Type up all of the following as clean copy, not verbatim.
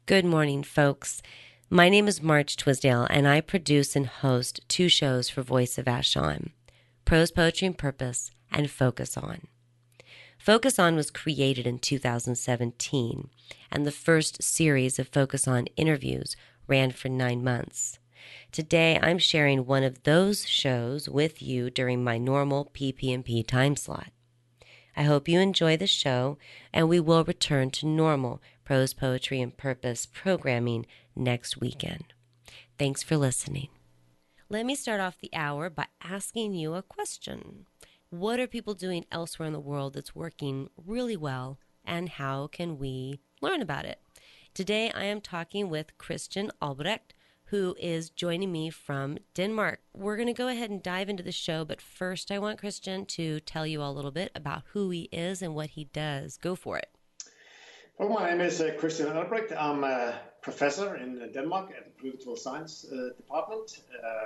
Good morning, folks. My name is Marge Twisdale, and I produce and host two shows for Voice of Vashon, Prose Poetry and Purpose and Focus On. Focus On was created in 2017, and the first series of Focus On interviews ran for 9 months. Today, I'm sharing one of those shows with you during my normal PP&P time slot. I hope you enjoy the show, and we will return to normal Prose Poetry and Purpose programming next weekend. Thanks for listening. Let me start off the hour by asking you a question. What are people doing elsewhere in the world that's working really well, and how can we learn about it? Today, I am talking with Christian Albrecht, who is joining me from Denmark. We're going to go ahead and dive into the show, but first I want Christian to tell you all a little bit about who he is and what he does. Go for it. Well, my name is Christian Albrecht. I'm a professor in Denmark at the Political Science Department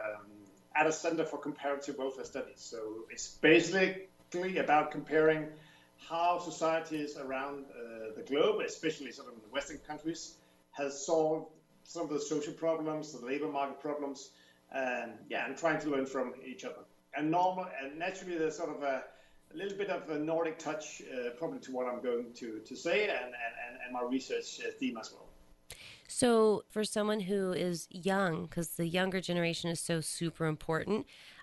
at a Center for Comparative Welfare Studies. So it's basically about comparing how societies around the globe, especially sort of in the Western countries, has solved some of the social problems, the labor market problems, and trying to learn from each other. And naturally, there's sort of a little bit of a Nordic touch, probably to what I'm going to say, and my research theme as well. So for someone who is young, because the younger generation is so super important,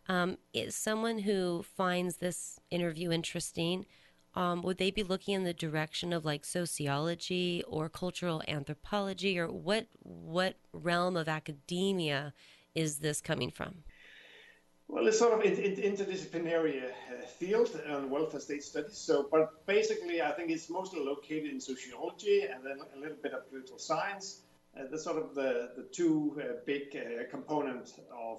is someone who finds this interview interesting, would they be looking in the direction of like sociology or cultural anthropology, or what realm of academia is this coming from? Well, it's sort of an interdisciplinary field on welfare state studies. So, but basically, I think it's mostly located in sociology and then a little bit of political science. That's sort of the two big components of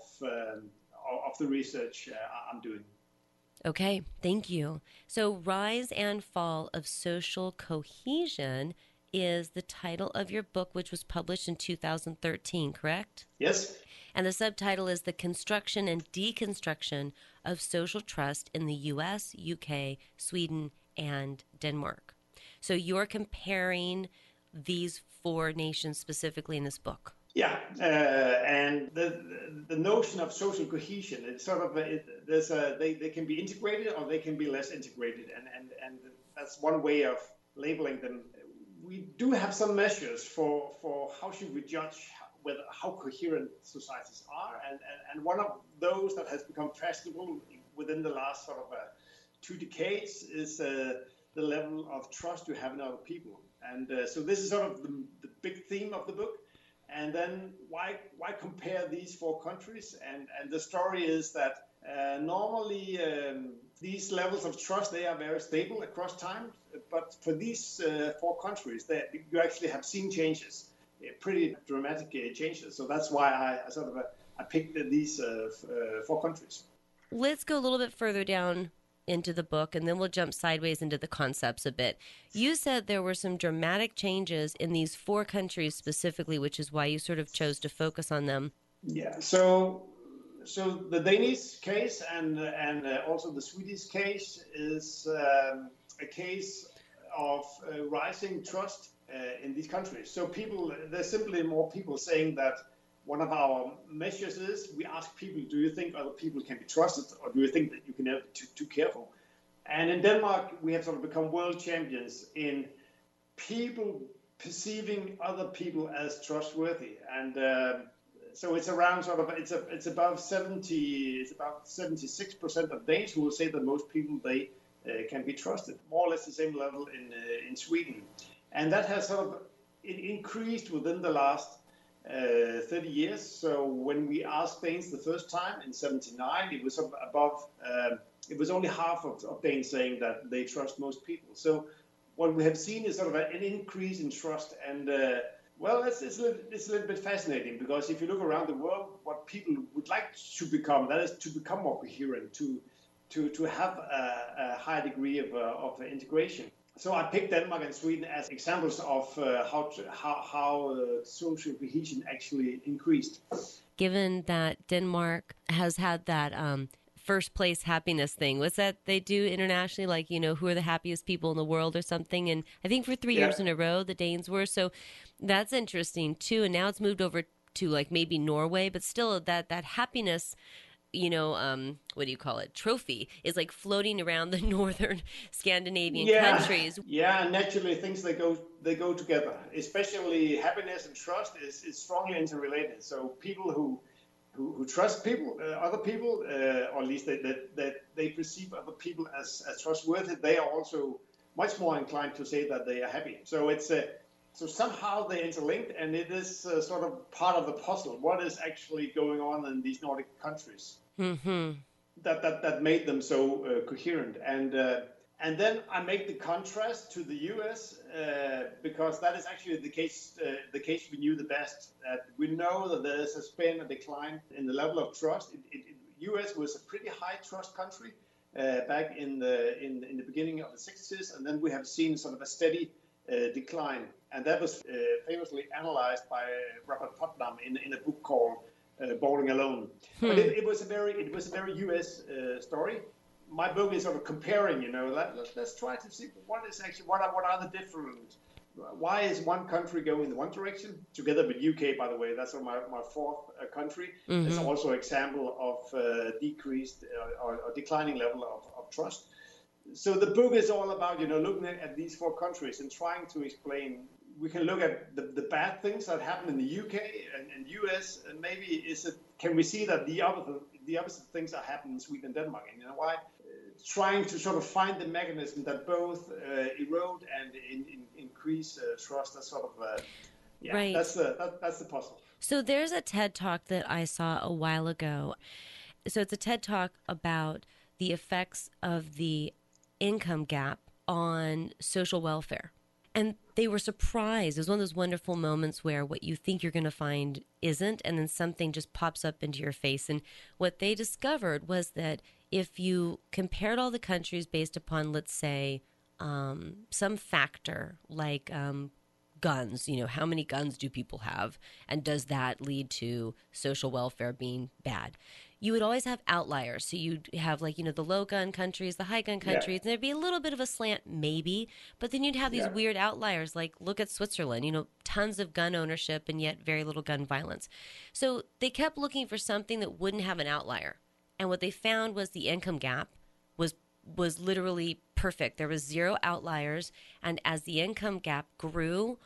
the research I'm doing. Okay, thank you. So Rise and Fall of Social Cohesion is the title of your book, which was published in 2013, correct? Yes. And the subtitle is The Construction and Deconstruction of Social Trust in the U.S., UK, Sweden, and Denmark. So you're comparing these four nations specifically in this book. Yeah, and the notion of social cohesion, it's sort of they can be integrated or they can be less integrated, and that's one way of labeling them. We do have some measures for how should we judge how coherent societies are, and one of those that has become fashionable within the last sort of 2 decades is the level of trust you have in other people, and so this is sort of the big theme of the book. And then why compare these 4 countries? And the story is that normally these levels of trust, they are very stable across time. But for these 4 countries, you actually have seen changes, pretty dramatic changes. So that's why I picked these 4 countries. Let's go a little bit further down into the book, and then we'll jump sideways into the concepts a bit. You said there were some dramatic changes in these 4 countries specifically, which is why you sort of chose to focus on them. Yeah, so the Danish case and also the Swedish case is a case of rising trust in these countries. So there's simply more people saying that one of our measures is we ask people, do you think other people can be trusted, or do you think that you can never be too careful? And in Denmark, we have sort of become world champions in people perceiving other people as trustworthy. And so it's around sort of, it's about 76% of Danes who will say that most people, they can be trusted, more or less the same level in Sweden. And that has sort of increased within the last 30 years. So when we asked Danes the first time in 79, it was above, it was only half of Danes saying that they trust most people. So what we have seen is sort of an increase in trust. And well, it's a little bit fascinating, because if you look around the world, what people would like to become, that is to become more coherent, to have a high degree of integration. So I picked Denmark and Sweden as examples of how social cohesion actually increased. Given that Denmark has had that first place happiness thing. What's that they do internationally? Like, who are the happiest people in the world or something? And I think for 3 years in a row, the Danes were. So that's interesting too. And now it's moved over to like maybe Norway, but still that happiness, what do you call it? Trophy is like floating around the northern Scandinavian countries. Yeah, naturally things they go together. Especially happiness and trust is strongly interrelated. So people who trust other people, or at least they perceive other people as trustworthy, they are also much more inclined to say that they are happy. So it's so somehow they interlinked, and it is sort of part of the puzzle. What is actually going on in these Nordic countries that made them so coherent? And then I make the contrast to the U.S. Because that is actually the case we knew the best. We know that there has been a decline in the level of trust. U.S. was a pretty high trust country back in the beginning of the 60s, and then we have seen sort of a steady decline, and that was famously analyzed by Robert Putnam in a book called Bowling Alone. But it was a very U.S. story. My book is sort of comparing, let's try to see what are the different. Why is one country going in one direction? Together with UK, by the way, that's my fourth country. It's also an example of decreased or declining level of trust. So the book is all about, looking at these four countries and trying to explain. We can look at the bad things that happen in the UK and US, and maybe can we see that the opposite things are happening in Sweden and Denmark? And why? Trying to sort of find the mechanism that both erode and increase trust. That's sort of right. That's the puzzle. So there's a TED Talk that I saw a while ago. So it's a TED Talk about the effects of the income gap on social welfare. And they were surprised. It was one of those wonderful moments where what you think you're going to find isn't, and then something just pops up into your face. And what they discovered was that if you compared all the countries based upon, let's say, some factor like guns, how many guns do people have, and does that lead to social welfare being bad? You would always have outliers. So you'd have the low gun countries, the high gun countries, and there'd be a little bit of a slant maybe, but then you'd have these weird outliers, like look at Switzerland, tons of gun ownership and yet very little gun violence. So they kept looking for something that wouldn't have an outlier. And what they found was the income gap was literally perfect. There was zero outliers, and as the income gap grew,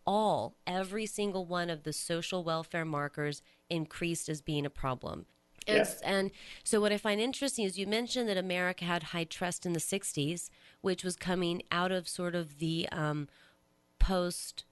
every single one of the social welfare markers increased as being a problem. And so what I find interesting is you mentioned that America had high trust in the 60s, which was coming out of sort of the post,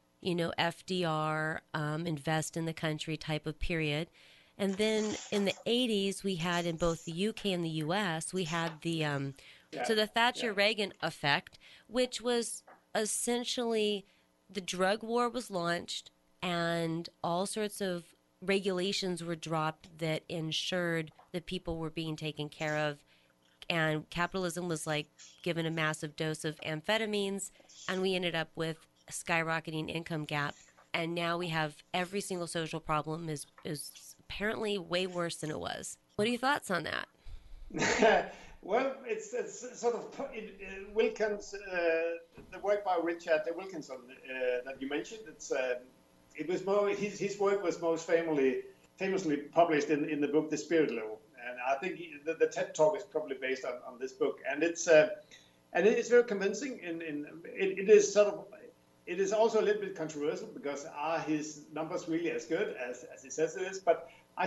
FDR, invest in the country type of period. And then in the 80s, we had in both the UK and the US, we had the Thatcher-Reagan effect, which was essentially the drug war was launched and all sorts of regulations were dropped that ensured that people were being taken care of, and capitalism was like given a massive dose of amphetamines, and we ended up with a skyrocketing income gap, and now we have every single social problem is apparently way worse than it was. What are your thoughts on that? Well, it's sort of Wilkins, the work by Richard Wilkinson that you mentioned. It was more his work was most famously published in the book The Spirit Level, and I think the TED Talk is probably based on this book, and it's very convincing. It is also a little bit controversial because are his numbers really as good as he says it is? But I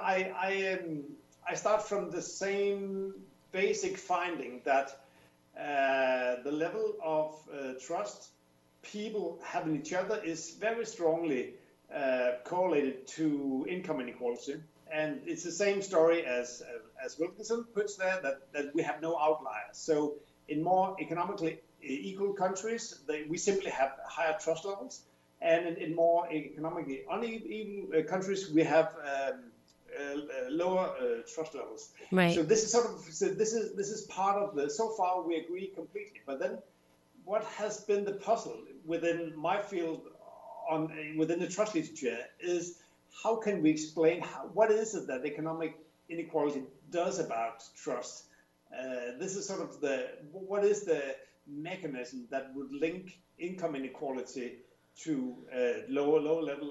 start from the same basic finding that the level of trust people have in each other is very strongly correlated to income inequality. And it's the same story as Wilkinson puts there, that we have no outliers. So in more economically equal countries, we simply have higher trust levels. And in more economically uneven countries, we have lower trust levels. Right. So this is part of the. So far, we agree completely. But then, what has been the puzzle within my field, within the trust literature, is how can we explain what is it that economic inequality does about trust. This is sort of what is the mechanism that would link income inequality to lower level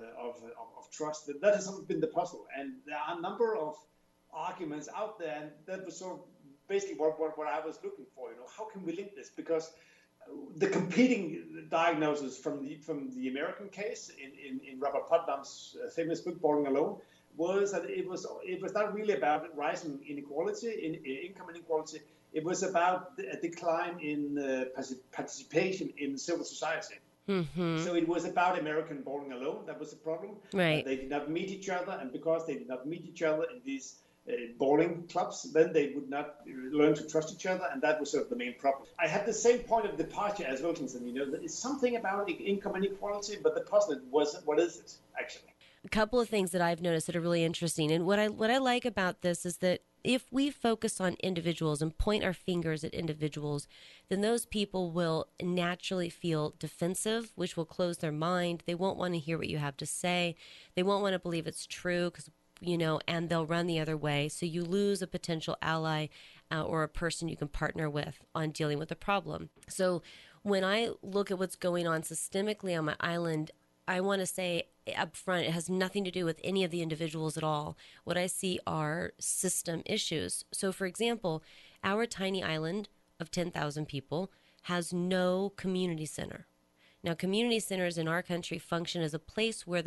of trust. That has sort of been the puzzle, and there are a number of arguments out there, and that was sort of basically what I was looking for. How can we link this? Because the competing diagnosis from the American case in Robert Putnam's famous book Bowling Alone was that it was not really about rising inequality, in income inequality. It was about a decline in participation in civil society. Mm-hmm. So it was about American bowling alone. That was the problem. Right. They did not meet each other, and because they did not meet each other in these bowling clubs, then they would not learn to trust each other, and that was sort of the main problem. I had the same point of departure as Wilkinson. It's something about income inequality, but the puzzle was, what is it actually? A couple of things that I've noticed that are really interesting, and what I like about this is that if we focus on individuals and point our fingers at individuals, then those people will naturally feel defensive, which will close their mind. They won't want to hear what you have to say. They won't want to believe it's true because, and they'll run the other way. So you lose a potential ally or a person you can partner with on dealing with a problem. So when I look at what's going on systemically on my island, I want to say up front, it has nothing to do with any of the individuals at all. What I see are system issues. So, for example, our tiny island of 10,000 people has no community center. Now, community centers in our country function as a place where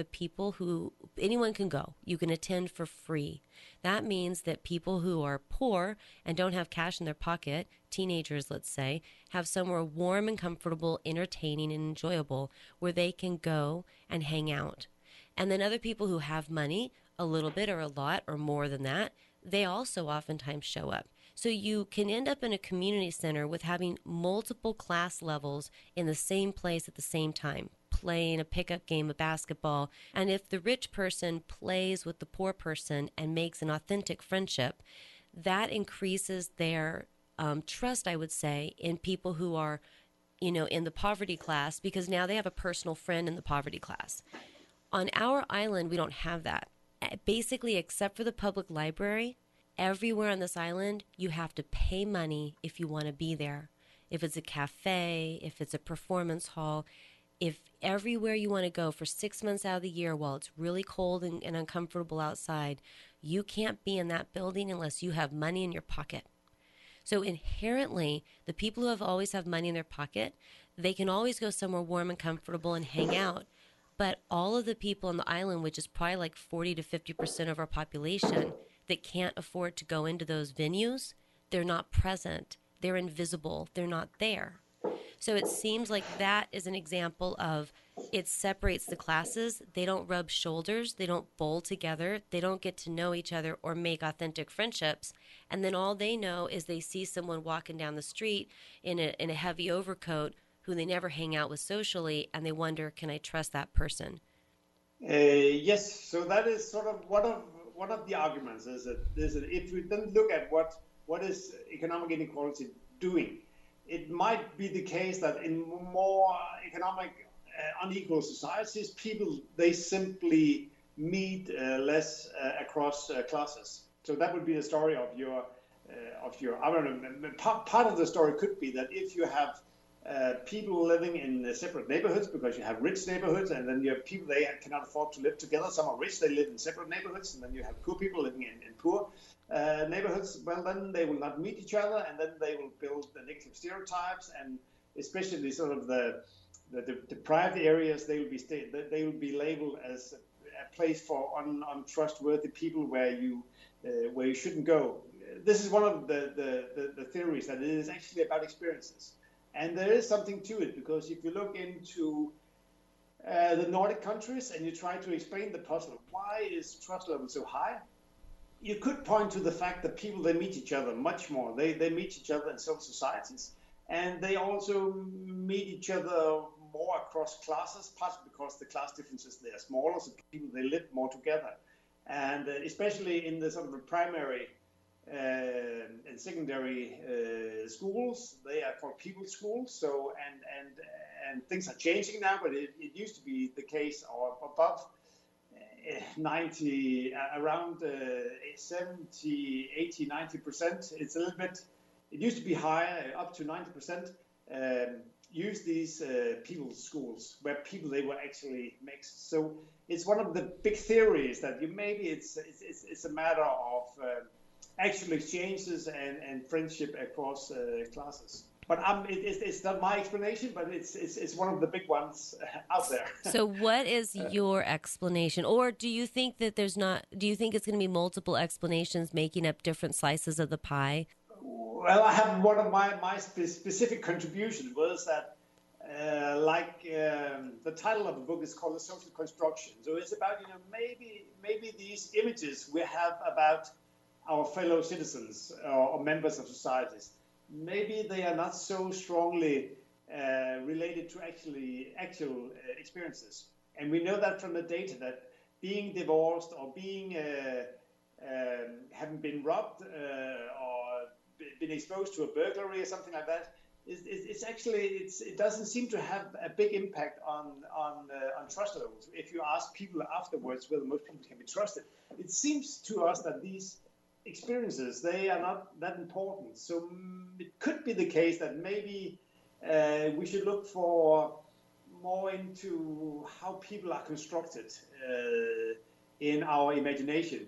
anyone can go. You can attend for free. That means that people who are poor and don't have cash in their pocket, teenagers, let's say, have somewhere warm and comfortable, entertaining and enjoyable where they can go and hang out. And then other people who have money, a little bit or a lot or more than that, they also oftentimes show up. So you can end up in a community center with having multiple class levels in the same place at the same time, playing a pickup game of basketball. And if the rich person plays with the poor person and makes an authentic friendship, that increases their trust, I would say, in people who are, in the poverty class, because now they have a personal friend in the poverty class. On our island, we don't have that. Basically, except for the public library, everywhere on this island, you have to pay money if you want to be there. If it's a cafe, if it's a performance hall, if everywhere you want to go for 6 months out of the year while it's really cold and uncomfortable outside, you can't be in that building unless you have money in your pocket. So inherently, the people who have always have money in their pocket, they can always go somewhere warm and comfortable and hang out. But all of the people on the island, which is probably like 40 to 50% of our population, that can't afford to go into those venues, they're not present. They're invisible. They're not there. So it seems like that is an example of it separates the classes. They don't rub shoulders. They don't bowl together. They don't get to know each other or make authentic friendships. And then all they know is they see someone walking down the street in a heavy overcoat who they never hang out with socially, and they wonder, can I trust that person? Yes. So that is sort of one of the arguments is that if we then look at what is economic inequality doing, it might be the case that in more economic unequal societies, people, they simply meet less across classes. So that would be the story of your I don't know, part of the story could be that if you have people living in separate neighborhoods, because you have rich neighborhoods, and then you have people, they cannot afford to live together. Some are rich, they live in separate neighborhoods, and then you have poor people living in poor neighborhoods. Well, then they will not meet each other, and then they will build the negative stereotypes, and especially sort of the deprived areas, they will be labeled as a place for untrustworthy people where you shouldn't go. This is one of the theories, that it is actually about experiences. And there is something to it, because if you look into the Nordic countries and you try to explain the puzzle, why is trust level so high? You could point to the fact that people, they meet each other much more. They meet each other in civil societies, and they also meet each other more across classes, partly because the class differences, they are smaller, so people, they live more together. And especially in the sort of primary and secondary schools, they are called people schools. So and things are changing now, but it used to be the case or above around 70, 80, 90%. It's a little bit, it used to be higher, up to 90%, use these people's schools where people, they were actually mixed. So it's one of the big theories that maybe it's a matter of actual exchanges and friendship across classes. But it's not my explanation, but it's one of the big ones out there. So what is your explanation? Or do you think that do you think it's going to be multiple explanations making up different slices of the pie? Well, I have one of my specific contribution was that, the title of the book is called The Social Construction. So it's about, maybe these images we have about our fellow citizens or members of societies, maybe they are not so strongly related to actual experiences. And we know that from the data that being divorced or being having been robbed or been exposed to a burglary or something like that, it doesn't seem to have a big impact on trust levels. If you ask people afterwards whether most people can be trusted, it seems to us that these experiences, they are not that important. So it could be the case that maybe we should look for more into how people are constructed in our imagination.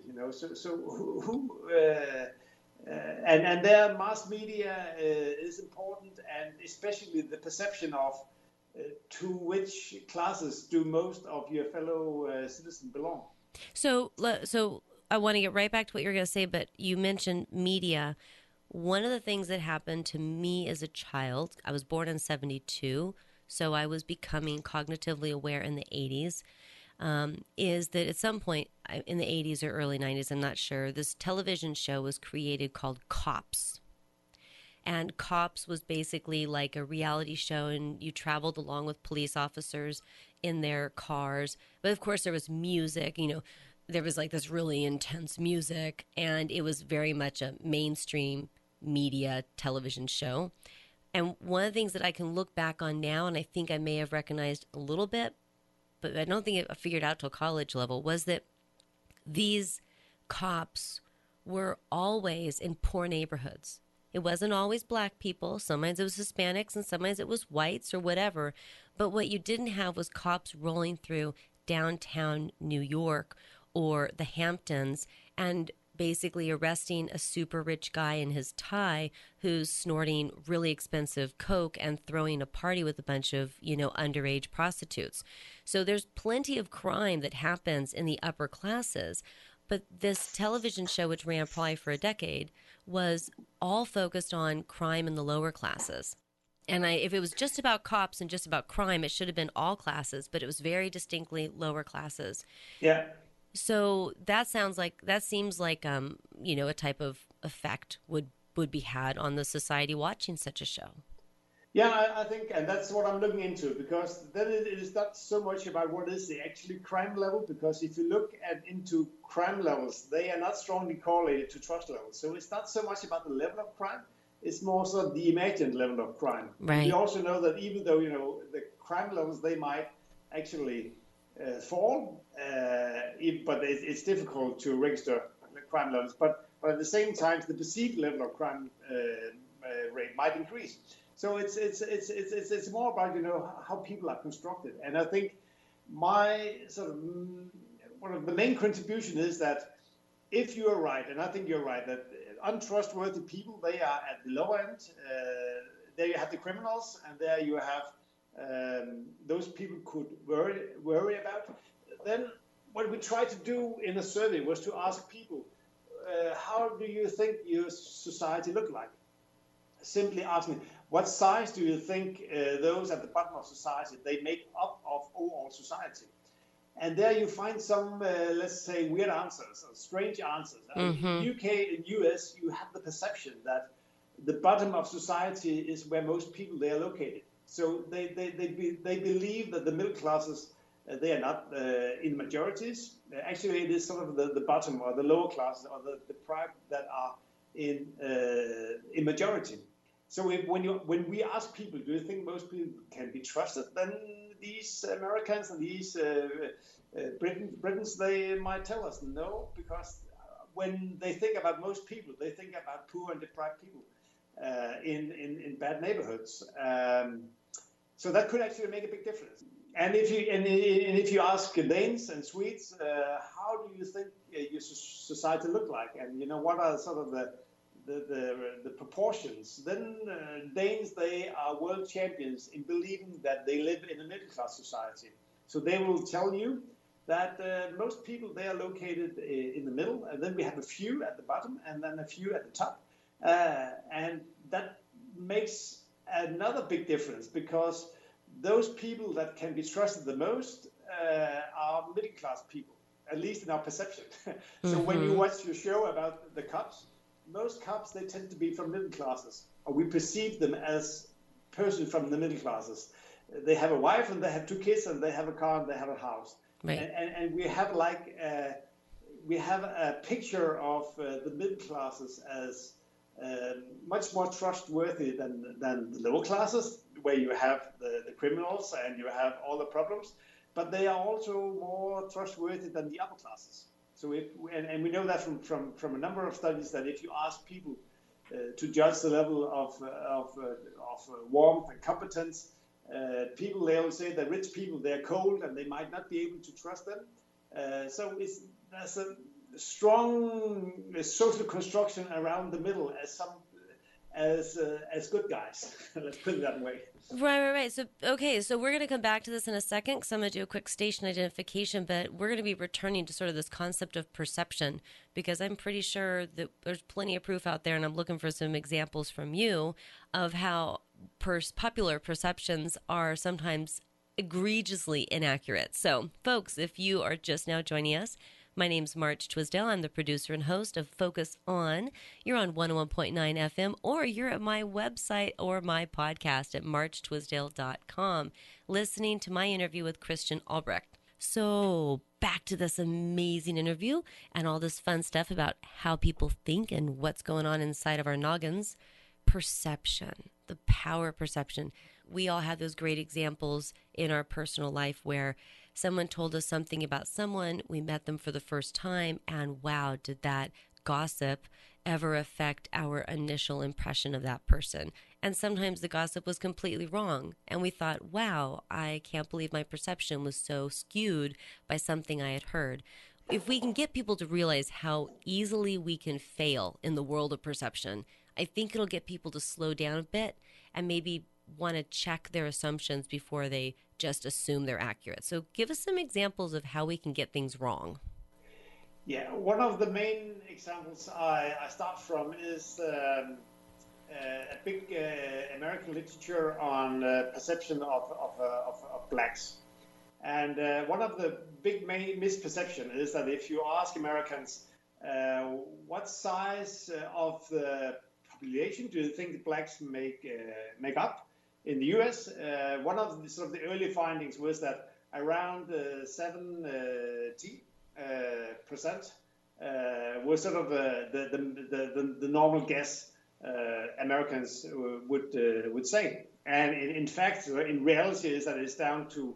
And their mass media is important, and especially the perception of to which classes do most of your fellow citizens belong. So I want to get right back to what you were going to say, but you mentioned media. One of the things that happened to me as a child, I was born in 1972, so I was becoming cognitively aware in the 1980s. Is that at some point in the 1980s or early 1990s, I'm not sure, this television show was created called Cops. And Cops was basically like a reality show, and you traveled along with police officers in their cars. But of course, there was music, there was like this really intense music, and it was very much a mainstream media television show. And one of the things that I can look back on now, and I think I may have recognized a little bit, but I don't think I figured out till college level, was that these cops were always in poor neighborhoods. It wasn't always black people. Sometimes it was Hispanics and sometimes it was whites or whatever. But what you didn't have was cops rolling through downtown New York or the Hamptons and basically arresting a super rich guy in his tie who's snorting really expensive coke and throwing a party with a bunch of, underage prostitutes. So there's plenty of crime that happens in the upper classes. But this television show, which ran probably for a decade, was all focused on crime in the lower classes. And if it was just about cops and just about crime, it should have been all classes, but it was very distinctly lower classes. Yeah. So that seems like a type of effect would be had on the society watching such a show. Yeah, I think, and that's what I'm looking into, because then it is not so much about what is the actual crime level, because if you look into crime levels, they are not strongly correlated to trust levels. So it's not so much about the level of crime, it's more so the imagined level of crime. Right. We also know that even though, the crime levels, they might actually fall, but it's difficult to register crime levels. But at the same time, the perceived level of crime rate might increase. So it's more about how people are constructed, and I think my sort of one of the main contribution is that if you are right, and I think you're right, that untrustworthy people, they are at the lower end. There you have the criminals, and there you have those people could worry about. Then what we tried to do in a survey was to ask people, how do you think your society look like? Simply asking, what size do you think those at the bottom of society, they make up of overall society? And there you find some, let's say, weird answers, or strange answers. Mm-hmm. In UK and US, you have the perception that the bottom of society is where most people, they are located. So they believe that the middle classes, they are not in majorities. Actually, it is sort of the bottom or the lower classes or the private that are in majority. So when we ask people, do you think most people can be trusted? Then these Americans and these Britons, they might tell us no, because when they think about most people, they think about poor and deprived people in bad neighborhoods. So that could actually make a big difference. And if you ask Danes and Swedes, how do you think your society look like, and what are sort of the proportions? Then Danes, they are world champions in believing that they live in a middle class society. So they will tell you that most people, they are located in the middle, and then we have a few at the bottom, and then a few at the top, and that makes another big difference, because those people that can be trusted the most are middle class people, at least in our perception. So when you watch your show about the cops, most cops, they tend to be from middle classes, or we perceive them as persons from the middle classes. They have a wife, and they have 2 kids, and they have a car, and they have a house. Right. And we have a picture of the middle classes as much more trustworthy than the lower classes, where you have the criminals and you have all the problems, but they are also more trustworthy than the upper classes. So and we know that from a number of studies, that if you ask people to judge the level of warmth and competence, people, they always say that rich people, they're cold and they might not be able to trust them. So there's a strong social construction around the middle as good guys. Let's put it that way. Right. So we're going to come back to this in a second, because I'm going to do a quick station identification, but we're going to be returning to sort of this concept of perception, because I'm pretty sure that there's plenty of proof out there, and I'm looking for some examples from you of how popular perceptions are sometimes egregiously inaccurate. So, folks, if you are just now joining us, my name's March Twisdale. I'm the producer and host of Focus On. You're on 101.9 FM, or you're at my website or my podcast at marchtwisdale.com, listening to my interview with Christian Albrecht. So back to this amazing interview and all this fun stuff about how people think and what's going on inside of our noggins. Perception, the power of perception. We all have those great examples in our personal life where someone told us something about someone, we met them for the first time, and wow, did that gossip ever affect our initial impression of that person? And sometimes the gossip was completely wrong, and we thought, wow, I can't believe my perception was so skewed by something I had heard. If we can get people to realize how easily we can fail in the world of perception, I think it'll get people to slow down a bit and maybe want to check their assumptions before they just assume they're accurate. So give us some examples of how we can get things wrong. Yeah, one of the main examples I start from is a big American literature on perception of blacks. And one of the big misperception is that if you ask Americans what size of the population do you think blacks make up in the U.S., one of the sort of the early findings was that around 70% was sort of the normal guess Americans would say, and in fact, in reality, is that it's down to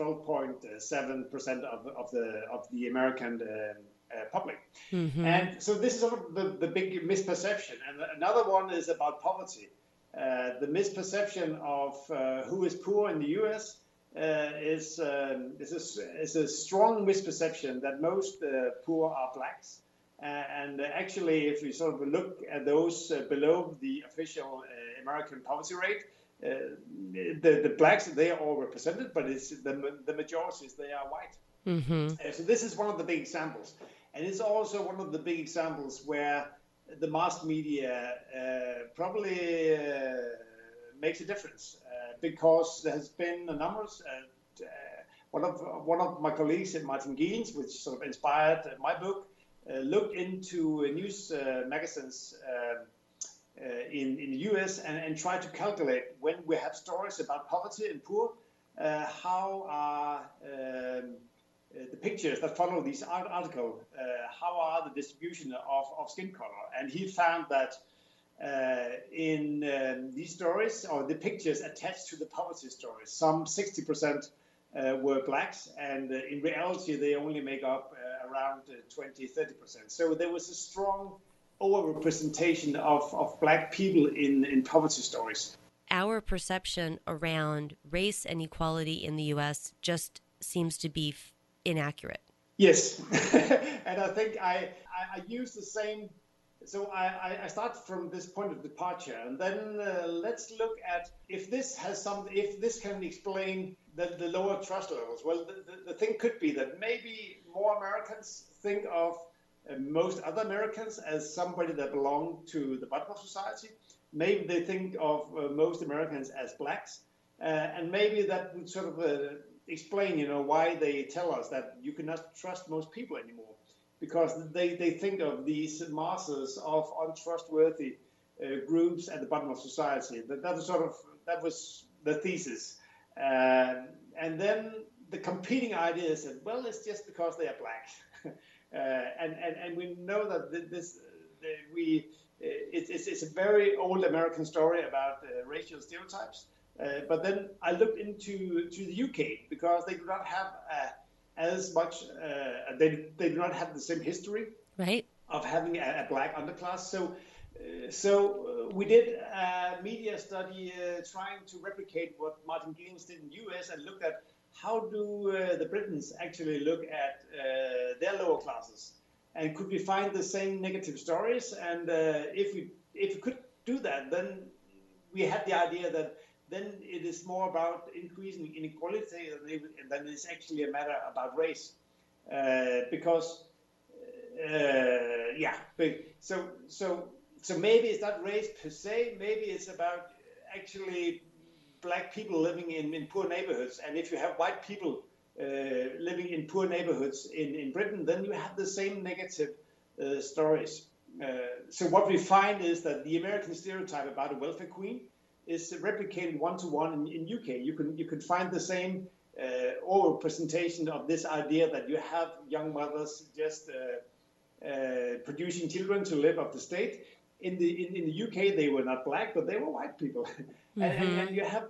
12.7% of the American public. Mm-hmm. And so this is sort of the big misperception. And another one is about poverty. The misperception of who is poor in the U.S. is a strong misperception that most poor are blacks. And actually, if you sort of look at those below the official American poverty rate, the blacks, they are all represented, but it's the majorities, they are white. Mm-hmm. So this is one of the big examples. And it's also one of the big examples where the mass media probably makes a difference because there has been a number. One of my colleagues, Martin Gielens, which sort of inspired my book, looked into news magazines in the U.S. and tried to calculate when we have stories about poverty and poor, how are the pictures that follow these articles, how are the distribution of skin color? And he found that in these stories, or the pictures attached to the poverty stories, some 60% were blacks, and in reality they only make up around 20-30%. So there was a strong overrepresentation of black people in poverty stories. Our perception around race and equality in the U.S. just seems to be inaccurate. Yes, and I think I use the same. So I start from this point of departure, and then let's look at if this can explain the lower trust levels. Well, the thing could be that maybe more Americans think of most other Americans as somebody that belong to the bottom of society. Maybe they think of most Americans as blacks, and maybe that would sort of explain, why they tell us that you cannot trust most people anymore, because they think of these masses of untrustworthy groups at the bottom of society. That was the thesis, and then the competing idea is that, well, it's just because they are black, and we know that it's a very old American story about racial stereotypes. But then I looked into the UK, because they do not have as much. They do not have the same history, right, of having a black underclass. So we did a media study trying to replicate what Martin Gilens did in the US, and looked at how do the Britons actually look at their lower classes, and could we find the same negative stories? And if we could do that, then we had the idea that then it is more about increasing inequality than it's actually a matter about race, because so maybe it's not race per se. Maybe it's about actually black people living in poor neighborhoods, and if you have white people living in poor neighborhoods in Britain, then you have the same negative stories. So what we find is that the American stereotype about a welfare queen is replicated one-to-one in UK. You can find the same overrepresentation of this idea that you have young mothers just producing children to live off the state. In the UK, they were not black, but they were white people, and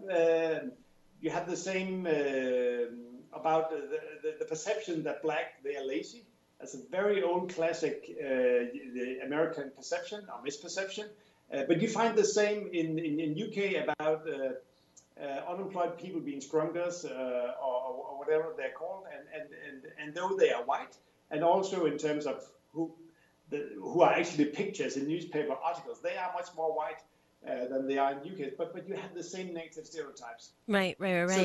you have the same about the perception that black, they are lazy. That's a very old classic the American perception or misperception. But you find the same in UK about unemployed people being scrungers or whatever they're called, and though they are white, and also in terms of who are actually pictures in newspaper articles, they are much more white than they are in UK. But you have the same negative stereotypes. Right.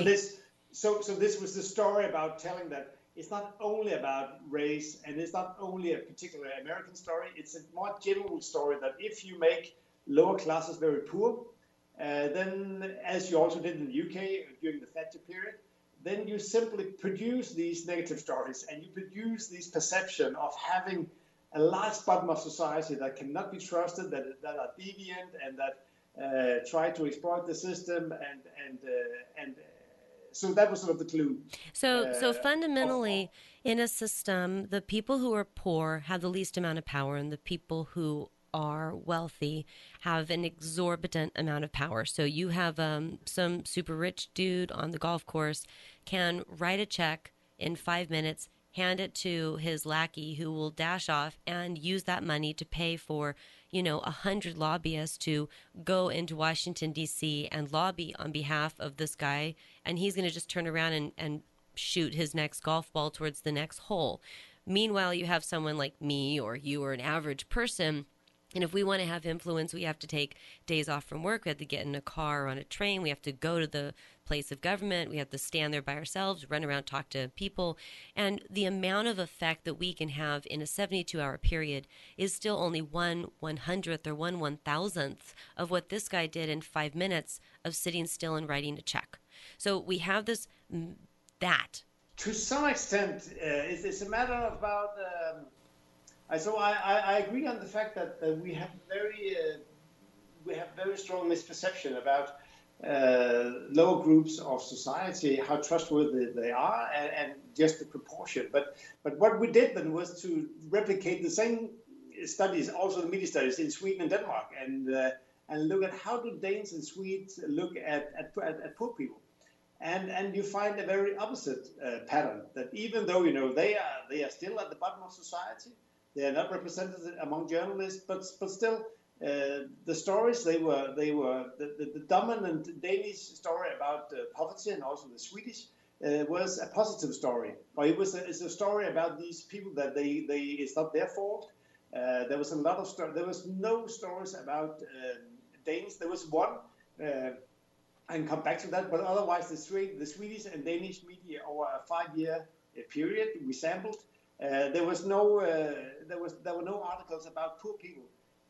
So this was the story about telling that it's not only about race, and it's not only a particular American story. It's a more general story that if you make lower classes very poor, then, as you also did in the UK during the Thatcher period, then you simply produce these negative stories, and you produce this perception of having a large bottom of society that cannot be trusted, that are deviant, and that try to exploit the system, and so that was sort of the clue. So fundamentally, in a system, the people who are poor have the least amount of power, and the people who are wealthy have an exorbitant amount of power. So you have some super rich dude on the golf course can write a check in 5 minutes, hand it to his lackey, who will dash off and use that money to pay for 100 lobbyists to go into Washington, D.C. and lobby on behalf of this guy. And he's going to just turn around and shoot his next golf ball towards the next hole. Meanwhile, you have someone like me or you or an average person. And if we want to have influence, we have to take days off from work. We have to get in a car or on a train. We have to go to the place of government. We have to stand there by ourselves, run around, talk to people. And the amount of effect that we can have in a 72-hour period is still only 1/100th or 1/1000th of what this guy did in 5 minutes of sitting still and writing a check. So we have this, that. To some extent, it's a matter about... So I agree on the fact that we have very strong misperception about lower groups of society, how trustworthy they are, and just the proportion. But what we did then was to replicate the same studies, also the media studies in Sweden and Denmark, and look at how do Danes and Swedes look at poor people. And you find a very opposite pattern, that even though they are still at the bottom of society, they are not represented among journalists, but still the stories they were the dominant Danish story about poverty, and also the Swedish was a positive story, or it's a story about these people that they it's not their fault. There was a lot of there was no stories about Danes. There was one. I can come back to that, but otherwise the Swedish and Danish media over a 5-year period we sampled, there were no articles about poor people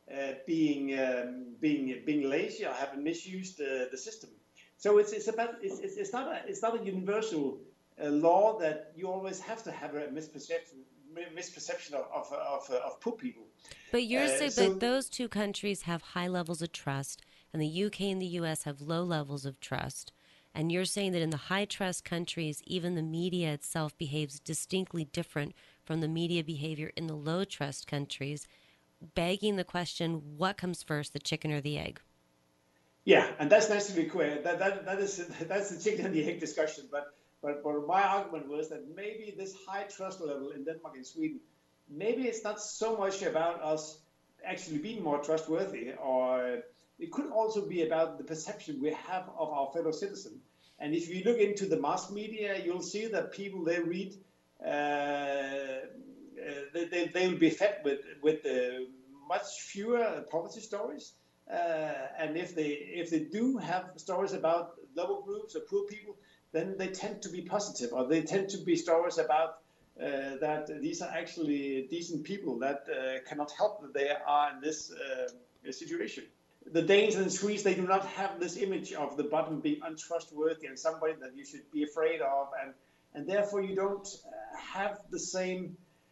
being lazy or having misused the system. So it's not a universal law that you always have to have a misperception of poor people. But you're saying that those two countries have high levels of trust, and the UK and the US have low levels of trust. And you're saying that in the high trust countries, even the media itself behaves distinctly different from the media behavior in the low trust countries, begging the question, what comes first, the chicken or the egg? Yeah, and that's necessarily clear. That's the chicken and the egg discussion. But my argument was that maybe this high trust level in Denmark and Sweden, maybe it's not so much about us actually being more trustworthy, or it could also be about the perception we have of our fellow citizen. And if you look into the mass media, you'll see that people, they read, they will be fed with much fewer poverty stories. And if they do have stories about lower groups or poor people, then they tend to be positive, or they tend to be stories about that these are actually decent people that cannot help that they are in this situation. The Danes and the Swedes, they do not have this image of the bottom being untrustworthy and somebody that you should be afraid of, and therefore you don't have the same.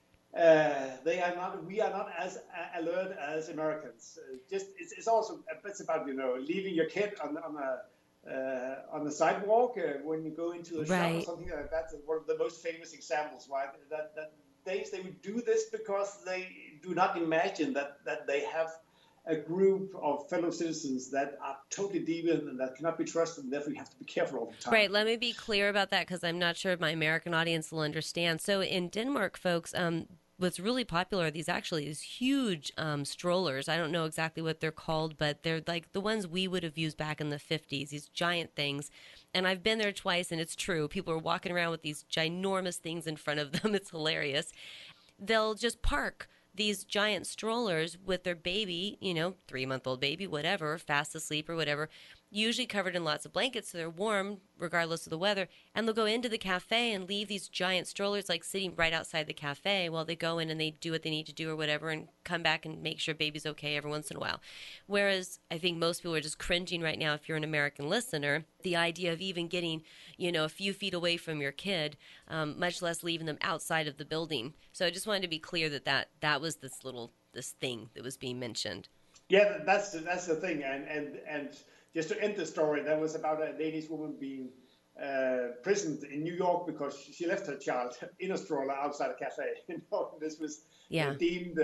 We are not as alert as Americans. It's also it's about leaving your kid on the sidewalk when you go into a shop or something like that. That's one of the most famous examples. Right? That Danes, they would do this because they do not imagine that they have a group of fellow citizens that are totally deviant and that cannot be trusted, and therefore you have to be careful all the time. Right. Let me be clear about that, because I'm not sure if my American audience will understand. So in Denmark, folks, what's really popular are these huge strollers. I don't know exactly what they're called, but they're like the ones we would have used back in the 50s, these giant things. And I've been there twice, and it's true. People are walking around with these ginormous things in front of them. It's hilarious. They'll just park these giant strollers with their baby, 3-month-old baby, whatever, fast asleep or whatever, usually covered in lots of blankets so they're warm regardless of the weather. And they'll go into the cafe and leave these giant strollers like sitting right outside the cafe while they go in and they do what they need to do or whatever, and come back and make sure baby's okay every once in a while. Whereas I think most people are just cringing right now, if you're an American listener, the idea of even getting, a few feet away from your kid, much less leaving them outside of the building. So I just wanted to be clear that was this thing that was being mentioned. Yeah, that's the thing. And just to end the story, that was about a Danish woman being prisoned in New York because she left her child in a stroller outside a cafe. This was deemed,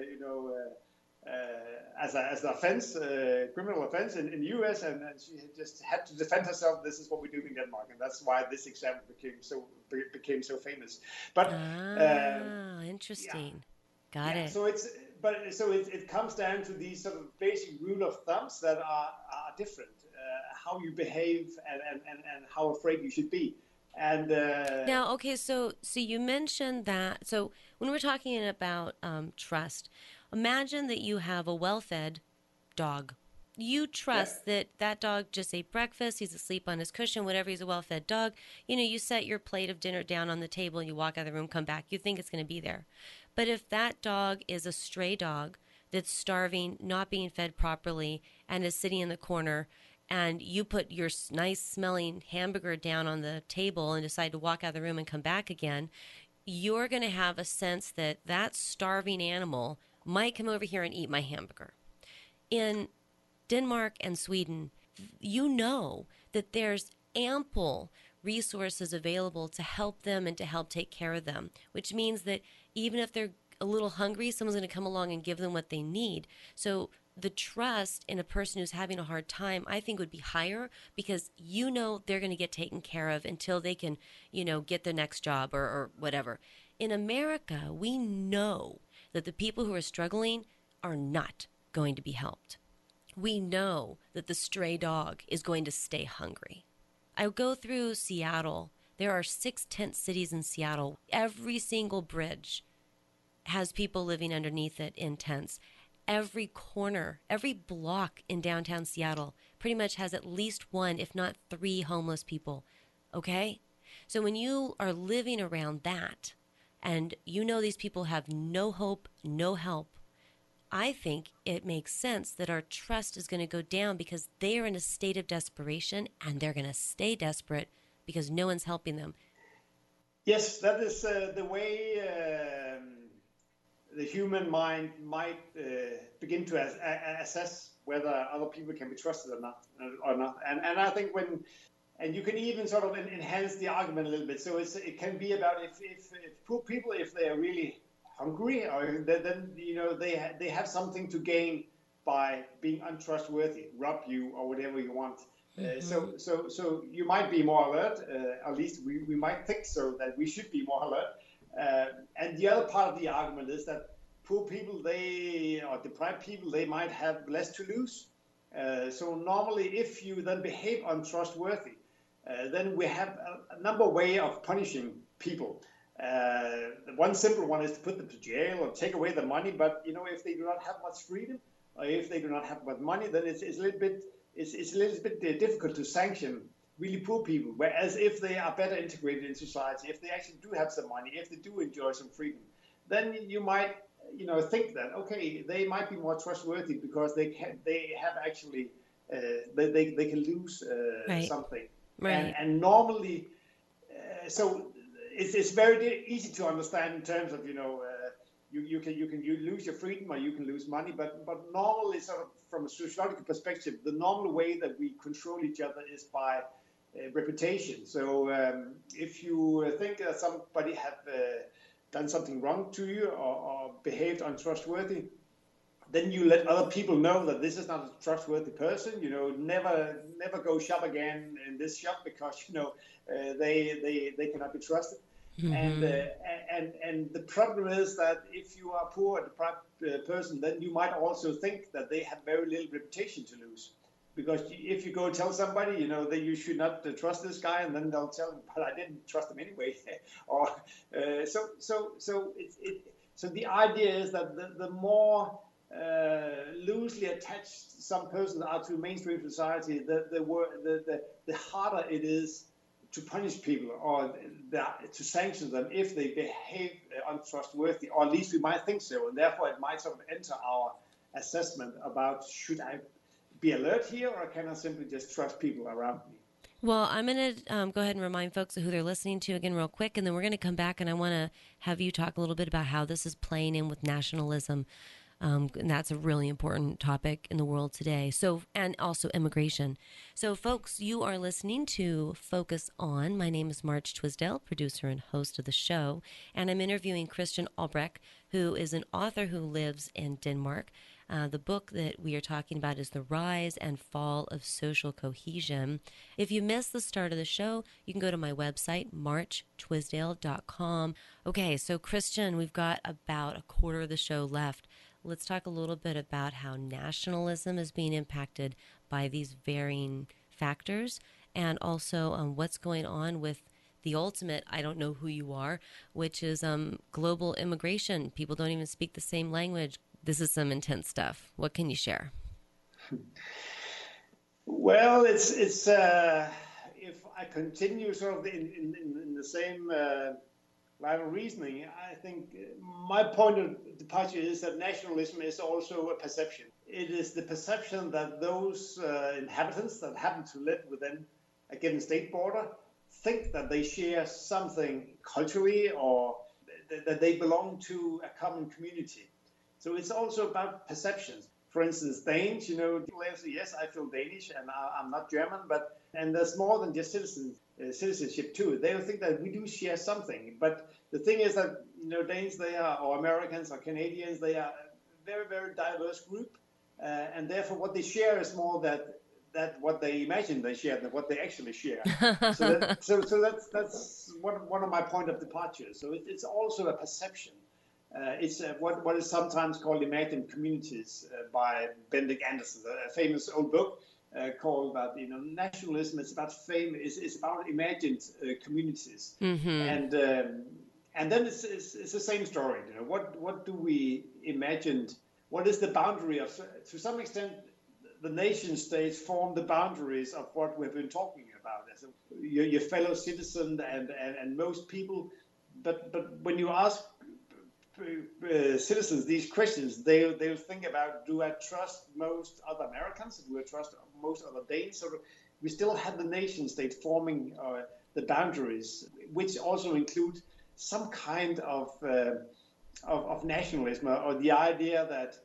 as an offense, criminal offense in the U.S., and she just had to defend herself. This is what we do in Denmark, and that's why this example became so famous. But interesting. Got it. So it comes down to these sort of basic rule of thumbs that are different, how you behave and how afraid you should be. And now, okay, so you mentioned that. So when we're talking about trust, imagine that you have a well-fed dog. You trust that dog just ate breakfast, he's asleep on his cushion, whatever, he's a well-fed dog. You set your plate of dinner down on the table, and you walk out of the room, come back, you think it's going to be there. But if that dog is a stray dog that's starving, not being fed properly, and is sitting in the corner, and you put your nice smelling hamburger down on the table and decide to walk out of the room and come back again, you're going to have a sense that that starving animal might come over here and eat my hamburger. In Denmark and Sweden, that there's ample resources available to help them and to help take care of them, which means that even if they're a little hungry, someone's going to come along and give them what they need. So the trust in a person who's having a hard time, I think, would be higher because they're going to get taken care of until they can, get their next job or whatever. In America, we know that the people who are struggling are not going to be helped. We know that the stray dog is going to stay hungry. I go through Seattle. There are 6 tent cities in Seattle. Every single bridge has people living underneath it in tents. Every corner, every block in downtown Seattle pretty much has at least 1, if not 3 homeless people. Okay? So when you are living around that and these people have no hope, no help, I think it makes sense that our trust is going to go down because they are in a state of desperation and they're going to stay desperate because no one's helping them. Yes, that is the way the human mind might begin to assess whether other people can be trusted or not. And I think and you can even sort of enhance the argument a little bit. So it can be about if poor people, if they are really hungry, or then they have something to gain by being untrustworthy, rob you or whatever you want. So you might be more alert. At least we might think so, that we should be more alert. And the other part of the argument is that poor people, or deprived people, they might have less to lose. So normally, if you then behave untrustworthy, then we have a number of ways of punishing people. One simple one is to put them to jail or take away the money. But if they do not have much freedom, or if they do not have much money, then it's a little bit difficult to sanction really poor people. Whereas if they are better integrated in society, if they actually do have some money, if they do enjoy some freedom, then you might think that okay, they might be more trustworthy because they have actually they can lose something. Right. And normally, so it's very easy to understand in terms of you can lose your freedom or you can lose money, but normally, sort of from a sociological perspective, the normal way that we control each other is by reputation. So if you think that somebody have done something wrong to you or behaved untrustworthy, then you let other people know that this is not a trustworthy person. Never go shop again in this shop because they cannot be trusted. Mm-hmm. And the problem is that if you are poor and deprived person, then you might also think that they have very little reputation to lose. Because if you go tell somebody, that you should not trust this guy, and then they'll tell him, but I didn't trust him anyway. Or so the idea is that the more loosely attached some persons are to mainstream society, the harder it is to punish people or to sanction them if they behave untrustworthy, or at least we might think so, and therefore it might sort of enter our assessment about should I be alert here or can I simply just trust people around me? Well, I'm going to go ahead and remind folks of who they're listening to again real quick, and then we're going to come back and I want to have you talk a little bit about how this is playing in with nationalism. And that's a really important topic in the world today. So, and also immigration. So, folks, you are listening to Focus On. My name is March Twisdale, producer and host of the show, and I'm interviewing Christian Albrecht, who is an author who lives in Denmark. The book that we are talking about is The Rise and Fall of Social Cohesion. If you missed the start of the show, you can go to my website, marchtwisdale.com. Okay, so Christian, we've got about a quarter of the show left. Let's talk a little bit about how nationalism is being impacted by these varying factors, and also what's going on with the ultimate, I don't know who you are, which is global immigration. People don't even speak the same language. This is some intense stuff. What can you share? Well, it's if I continue sort of in the same line of reasoning, I think my point of departure is that nationalism is also a perception. It is the perception that those inhabitants that happen to live within a given state border think that they share something culturally or that they belong to a common community. So it's also about perceptions. For instance, Danes, people say, yes, I feel Danish and I'm not German, and there's more than just citizenship too. They think that we do share something. But the thing is that, Danes, or Americans or Canadians, they are a very, very diverse group. and therefore what they share is more that what they imagine they share than what they actually share. So that's one of my point of departure. So it's also a perception. It's what is sometimes called imagined communities by Benedict Anderson, a famous old book called about nationalism. It's about fame. It's about imagined communities, and then it's the same story. What do we imagine? What is the boundary of? To some extent, the nation states form the boundaries of what we've been talking about as your fellow citizen and most people. But when you ask citizens these questions, they'll think about: do I trust most other Americans? Do I trust most other Danes? So we still have the nation state forming the boundaries, which also include some kind of nationalism or the idea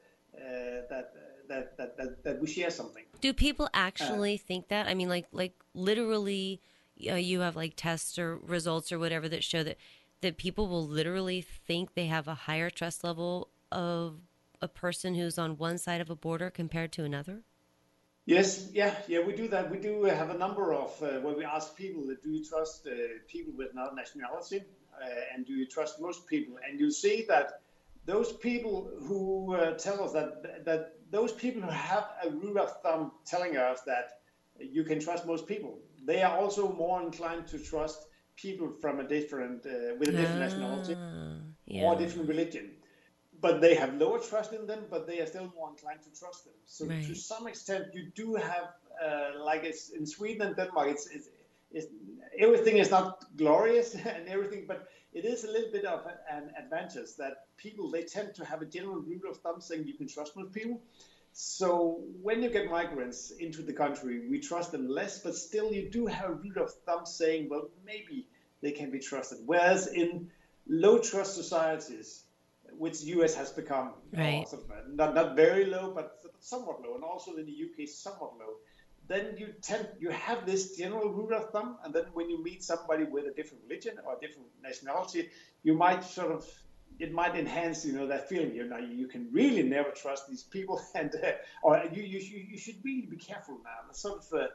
that we share something. Do people actually think that? I mean, like literally, you have like tests or results or whatever that show that people will literally think they have a higher trust level of a person who's on one side of a border compared to another? Yes, yeah, we do that. We do have a number of where we ask people, do you trust people with another nationality, and do you trust most people? And you see that those people who tell us that those people who have a rule of thumb telling us that you can trust most people, they are also more inclined to trust people from a different with a different nationality or a different religion. But they have lower trust in them, but they are still more inclined to trust them. So to some extent, you do have, like it's in Sweden and Denmark, it's everything is not glorious and everything, but it is a little bit of an advantage that people, they tend to have a general rule of thumb saying you can trust most people. So when you get migrants into the country, we trust them less, but still you do have a rule of thumb saying, well, maybe they can be trusted. Whereas in low trust societies, which the US has become, not very low, but somewhat low, and also in the UK somewhat low, then you have this general rule of thumb, and then when you meet somebody with a different religion or a different nationality, you might it might enhance that feeling. You can really never trust these people, and or you should really be careful now.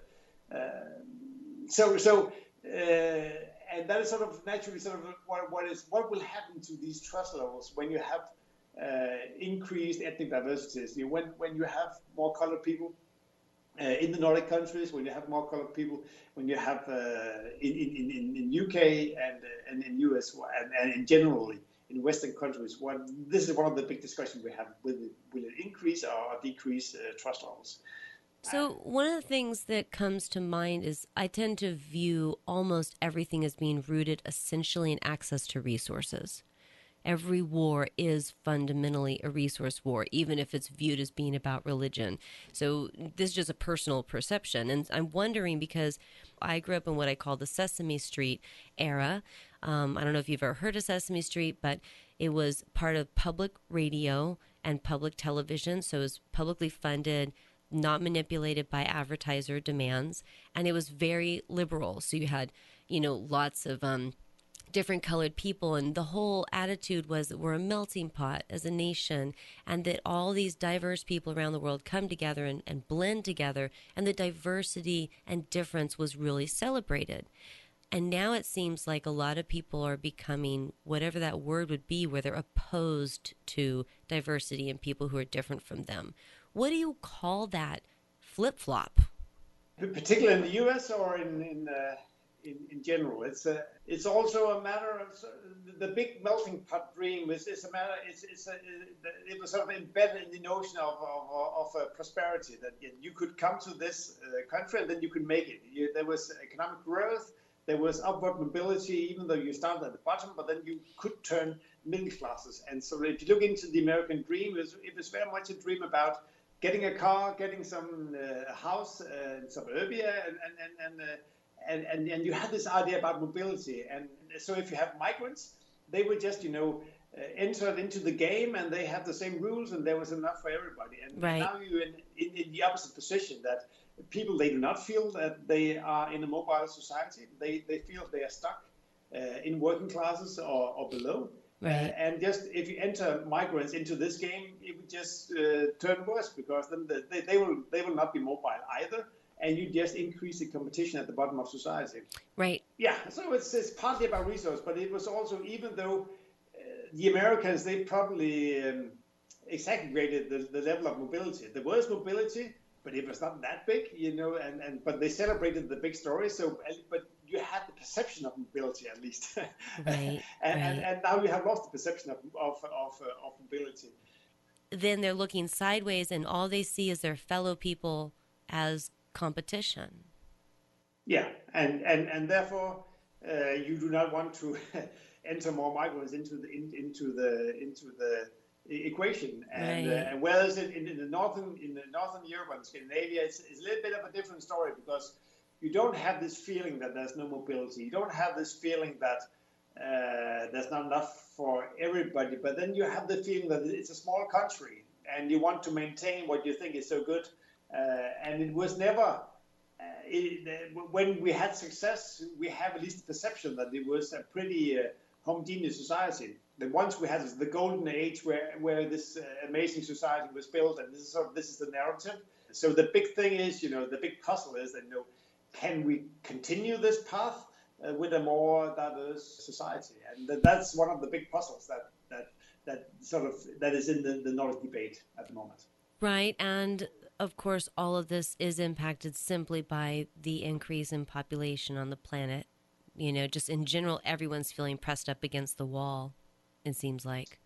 And that is sort of naturally what will happen to these trust levels when you have increased ethnic diversities. When you have more colored people in the Nordic countries, when you have more colored people, when you have in UK and in US and in generally in Western countries, this is one of the big discussions we have: will it increase or decrease trust levels? So one of the things that comes to mind is I tend to view almost everything as being rooted essentially in access to resources. Every war is fundamentally a resource war, even if it's viewed as being about religion. So this is just a personal perception. And I'm wondering, because I grew up in what I call the Sesame Street era. I don't know if you've ever heard of Sesame Street, but it was part of public radio and public television. So it was publicly funded, not manipulated by advertiser demands, and it was very liberal. So you had, lots of different colored people, and the whole attitude was that we're a melting pot as a nation, and that all these diverse people around the world come together and blend together, and the diversity and difference was really celebrated. And now it seems like a lot of people are becoming, whatever that word would be, where they're opposed to diversity and people who are different from them. What do you call that flip-flop? Particularly in the U.S. or in general, it's also a matter of the big melting pot dream. Is a matter. It was sort of embedded in the notion of prosperity, that you could come to this country and then you could make it. There was economic growth. There was upward mobility, even though you started at the bottom, but then you could turn middle classes. And so if you look into the American dream, it was very much a dream about getting a car, getting some house in suburbia, and you had this idea about mobility. And so if you have migrants, they were just, entered into the game, and they had the same rules, and there was enough for everybody. And now you're in the opposite position, that people, they do not feel that they are in a mobile society. They feel they are stuck in working classes or below. Right. And just if you enter migrants into this game, it would just turn worse because then they will not be mobile either, and you just increase the competition at the bottom of society. Right. Yeah, so it's partly about resource, but it was also, even though the Americans, they probably exaggerated the level of mobility. There was mobility, but it was not that big, but they celebrated the big story. So, but you had the perception of mobility at least, Right. and now you have lost the perception of mobility. Then they're looking sideways, and all they see is their fellow people as competition. Yeah, and therefore you do not want to enter more migrants into the equation. And whereas in the northern Europe and Scandinavia, it's a little bit of a different story because you don't have this feeling that there's no mobility. You don't have this feeling that there's not enough for everybody. But then you have the feeling that it's a small country and you want to maintain what you think is so good. And it was never. When we had success, we have at least the perception that it was a pretty homogeneous society. The once we had the golden age where this amazing society was built, and this is the narrative. So the big thing is, the big puzzle is that, can we continue this path with a more diverse society? And that's one of the big puzzles that is in the Nordic debate at the moment. Right, and of course, all of this is impacted simply by the increase in population on the planet. Just in general, everyone's feeling pressed up against the wall, it seems like.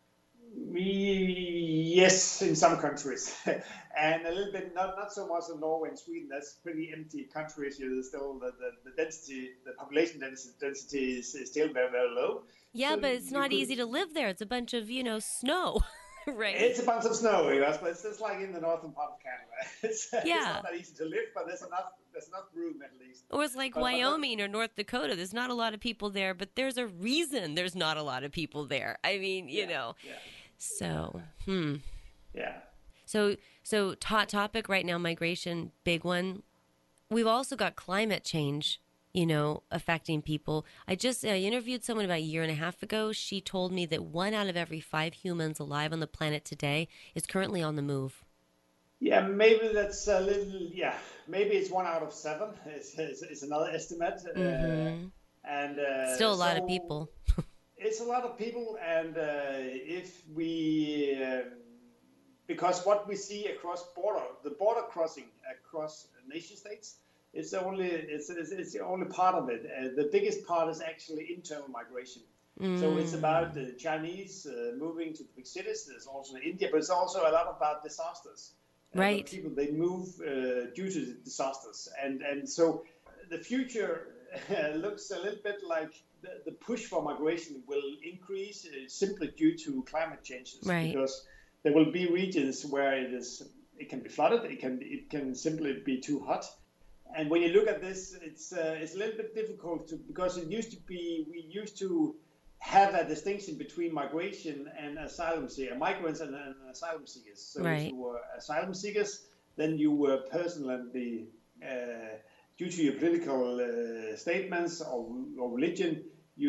Yes, in some countries. And a little bit, not so much in Norway and Sweden. That's pretty empty countries. There's still the density, the population density is still very, very low. Yeah, so but it's not easy to live there. It's a bunch of, snow. Right. It's a bunch of snow, but it's just like in the northern part of Canada. It's not that easy to live, but there's enough room at least. Or it's like Wyoming or North Dakota. There's not a lot of people there, but there's a reason there's not a lot of people there. I mean, Yeah. So, Yeah. So hot topic right now, migration, big one. We've also got climate change, affecting people. I just interviewed someone about a year and a half ago. She told me that 1 out of every 5 humans alive on the planet today is currently on the move. Yeah, maybe that's a little. Yeah, maybe it's 1 out of 7. It's another estimate. Mm-hmm. And still a lot of people. It's a lot of people, and if we, because what we see across the border crossing across nation states, it's the only part of it. The biggest part is actually internal migration. So it's about the Chinese moving to the big cities. There's also India, but it's also a lot about disasters. Right. People, they move due to disasters, and so the future looks a little bit like the push for migration will increase simply due to climate changes. Right. Because there will be regions where it can be flooded. It can simply be too hot. And when you look at this, it's a little bit difficult because we used to have a distinction between migration and asylum seekers, migrants and asylum seekers. So right. If you were asylum seekers, then you were personally, due to your political statements or religion,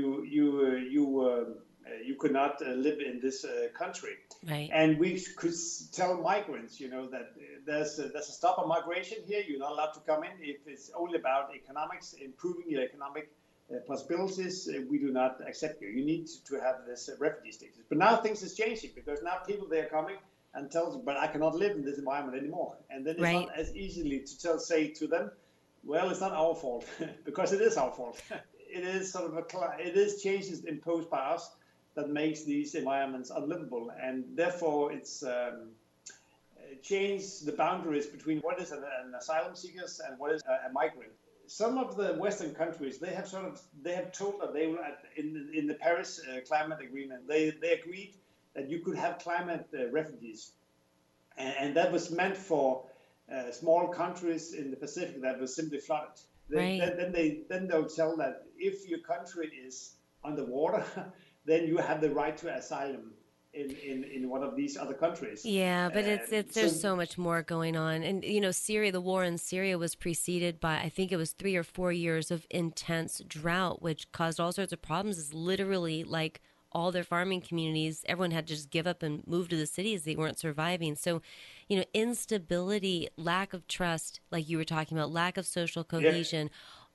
you could not live in this country. Right. And we could tell migrants, that there's a stop on migration here. You're not allowed to come in if it's only about economics, improving your economic possibilities. We do not accept you. You need to have this refugee status. But now things is changing because now people, they are coming and tell them, but I cannot live in this environment anymore. And then it's right. not as easily to say to them, well, it's not our fault, because it is our fault. It is changes imposed by us that makes these environments unlivable, and therefore it's changed the boundaries between what is an asylum seeker and what is a migrant. Some of the Western countries, they have told that they will, in the Paris climate agreement, they agreed that you could have climate refugees, and that was meant for small countries in the Pacific that was simply flooded. Right. Then they'll tell that if your country is underwater, then you have the right to asylum in one of these other countries. Yeah, but there's so much more going on. And, Syria, the war in Syria was preceded by, I think it was 3 or 4 years of intense drought, which caused all sorts of problems. It's literally like all their farming communities, everyone had to just give up and move to the cities. They weren't surviving. So, instability, lack of trust, like you were talking about, lack of social Yeah. cohesion.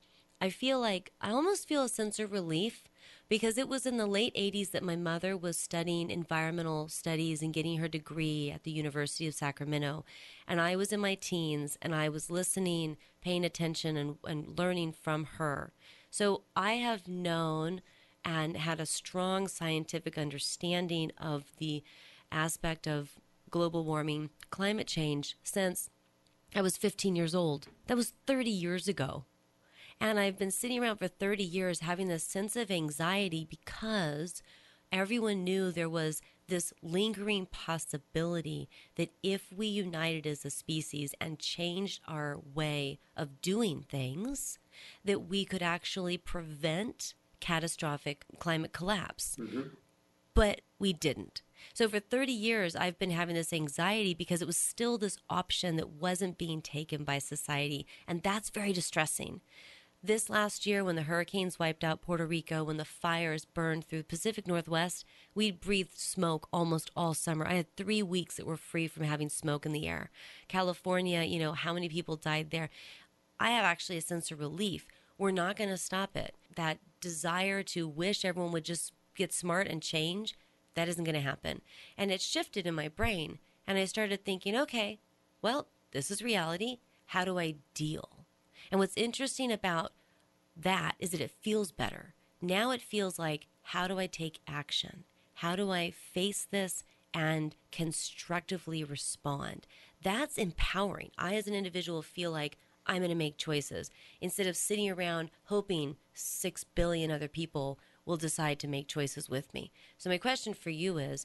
I almost feel a sense of relief because it was in the late 80s that my mother was studying environmental studies and getting her degree at the University of Sacramento. And I was in my teens and I was listening, paying attention, and learning from her. So I have known and had a strong scientific understanding of the aspect of global warming, climate change since I was 15 years old. That was 30 years ago. And I've been sitting around for 30 years having this sense of anxiety because everyone knew there was this lingering possibility that if we united as a species and changed our way of doing things, that we could actually prevent catastrophic climate collapse. Mm-hmm. But we didn't. So for 30 years, I've been having this anxiety because it was still this option that wasn't being taken by society. And that's very distressing. This last year, when the hurricanes wiped out Puerto Rico, when the fires burned through the Pacific Northwest, we breathed smoke almost all summer. I had 3 weeks that were free from having smoke in the air. California, how many people died there? I have actually a sense of relief. We're not going to stop it. That desire to wish everyone would just get smart and change, that isn't going to happen. And it shifted in my brain. And I started thinking, okay, well, this is reality. How do I deal? And what's interesting about that is that it feels better. Now it feels like, how do I take action? How do I face this and constructively respond? That's empowering. I, as an individual, feel like I'm going to make choices instead of sitting around hoping 6 billion other people will decide to make choices with me. So my question for you is,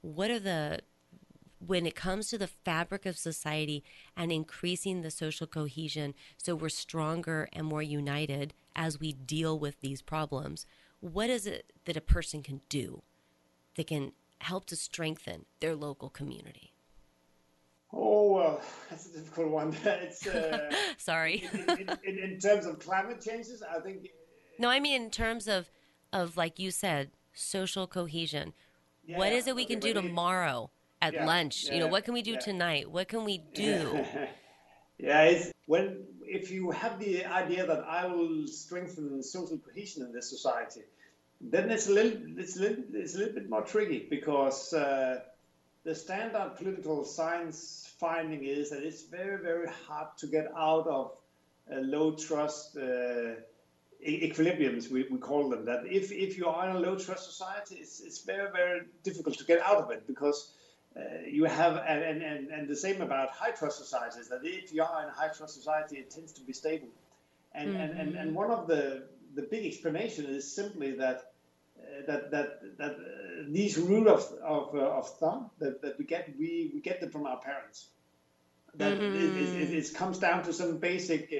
when it comes to the fabric of society and increasing the social cohesion so we're stronger and more united as we deal with these problems, what is it that a person can do that can help to strengthen their local community? Oh, well, that's a difficult one. It's Sorry. in terms of climate changes, I think. No, I mean in terms of like you said, social cohesion. What Yeah. is it we Okay. can do tomorrow at Yeah. lunch? Yeah. What can we do Yeah. tonight? What can we do? Yeah. If you have the idea that I will strengthen social cohesion in this society, then it's a little bit more tricky because the standard political science finding is that it's very, very hard to get out of low trust equilibriums, we call them. That if you are in a low trust society, it's very, very difficult to get out of it because you have, and the same about high trust societies, that if you are in a high trust society, it tends to be stable. And one of the big explanation is simply that these rule of thumb that we get them from our parents. That it comes down to some basic.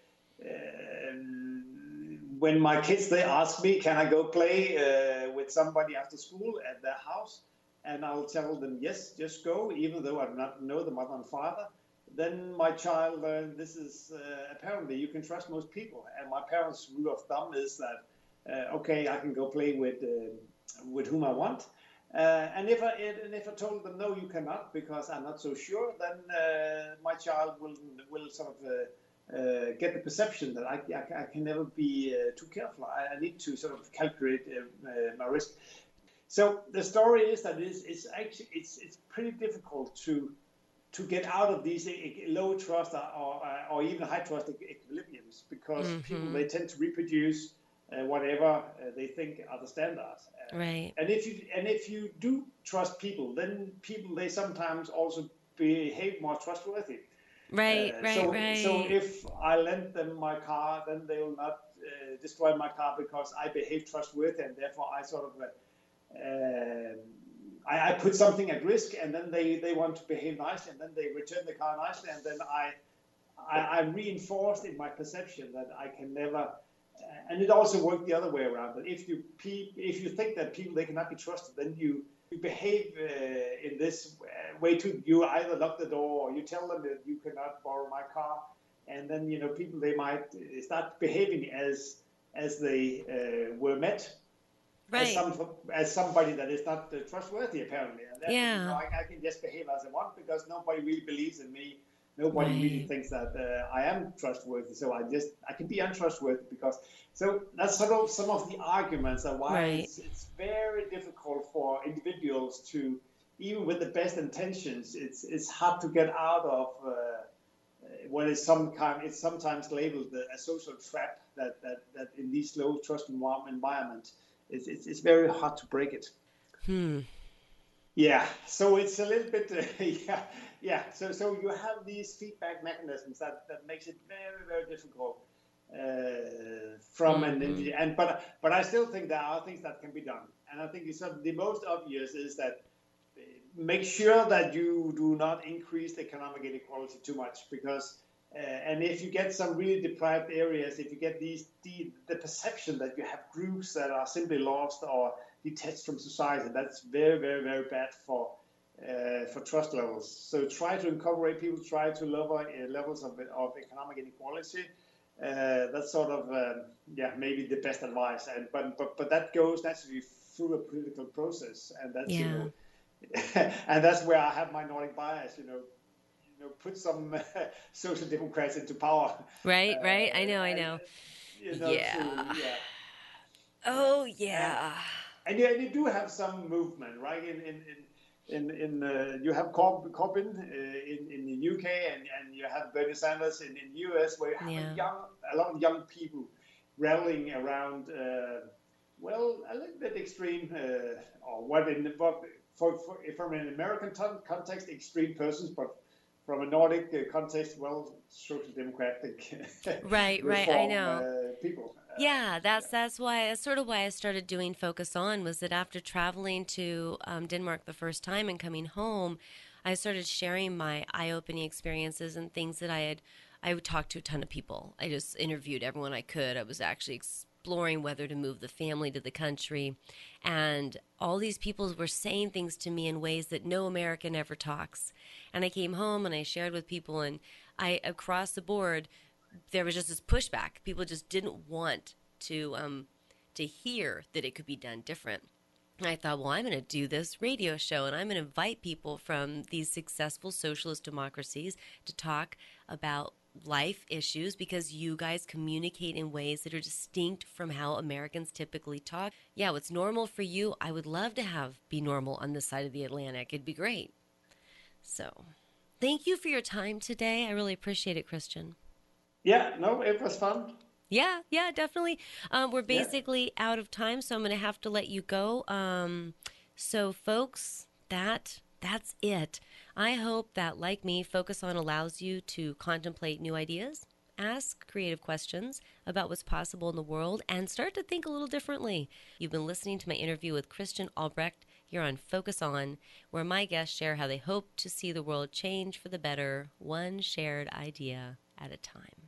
When my kids they ask me, can I go play with somebody after school at their house, and I'll tell them yes, just go, even though I do not know the mother and father. Then my child learned this is apparently you can trust most people, and my parents' rule of thumb is that okay, I can go play with whom I want. And if I told them no, you cannot because I'm not so sure, then my child will sort of get the perception that I can never be too careful. I need to sort of calculate my risk. So the story is that it's actually pretty difficult to get out of these low trust or even high trust equilibriums because people they tend to reproduce whatever they think are the standards. Right. And if you do trust people, then people they sometimes also behave more trustworthy. Right. So if I lend them my car, then they will not destroy my car because I behave trustworthy, and therefore I sort of I put something at risk, and then they want to behave nicely, and then they return the car nicely, and then I'm reinforced in my perception that I can never. And it also worked the other way around. That if you think that people they cannot be trusted, then you behave in this way too. You either lock the door or you tell them that you cannot borrow my car, and then people they might start behaving as they were met. as Right. somebody that is not trustworthy apparently, and then Yeah. I can just behave as I want because nobody really believes in me. Nobody really Right. thinks that I am trustworthy, so I can be untrustworthy because. So that's sort of some of the arguments of why Right. it's very difficult for individuals to, even with the best intentions, it's hard to get out of what is it's sometimes labeled a social trap that in these low trust environment, it's very hard to break it. Hmm. Yeah, so it's a little bit yeah. So you have these feedback mechanisms that makes it very difficult from Mm-hmm. and but I still think there are things that can be done, and I think it's the most obvious is that make sure that you do not increase the economic inequality too much because and if you get some really deprived areas, if you get the perception that you have groups that are simply lost or detached from society, that's very bad for trust levels. So try to incorporate people, try to lower levels of economic inequality. That's sort of yeah, maybe the best advice. And but that goes naturally through a political process, and that's Yeah. and that's where I have my Nordic bias. Put some social democrats into power. Right. Right. I know. I And know. to Yeah. yeah, Oh, and yeah. you do have some movement, right? You have Corbyn in the UK, and you have Bernie Sanders in the US, where you have Yeah. a lot of young people rallying around. Well, a little bit extreme, or what in the for from an American context, extreme persons, but from a Nordic context, well, social democratic Right. Right. I reform know. people. Yeah, that's sort of why I started doing Focus On was that after traveling to Denmark the first time and coming home, I started sharing my eye-opening experiences and things that I would talk to a ton of people. I just interviewed everyone I could. I was actually exploring whether to move the family to the country, and all these people were saying things to me in ways that no American ever talks. And I came home and I shared with people, and I across the board there was just this pushback. People just didn't want to hear that it could be done different. And I thought, well, I'm going to do this radio show and I'm going to invite people from these successful socialist democracies to talk about life issues because you guys communicate in ways that are distinct from how Americans typically talk. Yeah, what's normal for you, I would love to have be normal on this side of the Atlantic. It'd be great. So, thank you for your time today. I really appreciate it, Christian. Yeah, no, it was fun. Yeah, yeah, definitely. We're Yeah. basically out of time, so I'm going to have to let you go. So, folks, that's it. I hope that, like me, Focus On allows you to contemplate new ideas, ask creative questions about what's possible in the world, and start to think a little differently. You've been listening to my interview with Christian Albrecht here on Focus On, where my guests share how they hope to see the world change for the better, one shared idea at a time.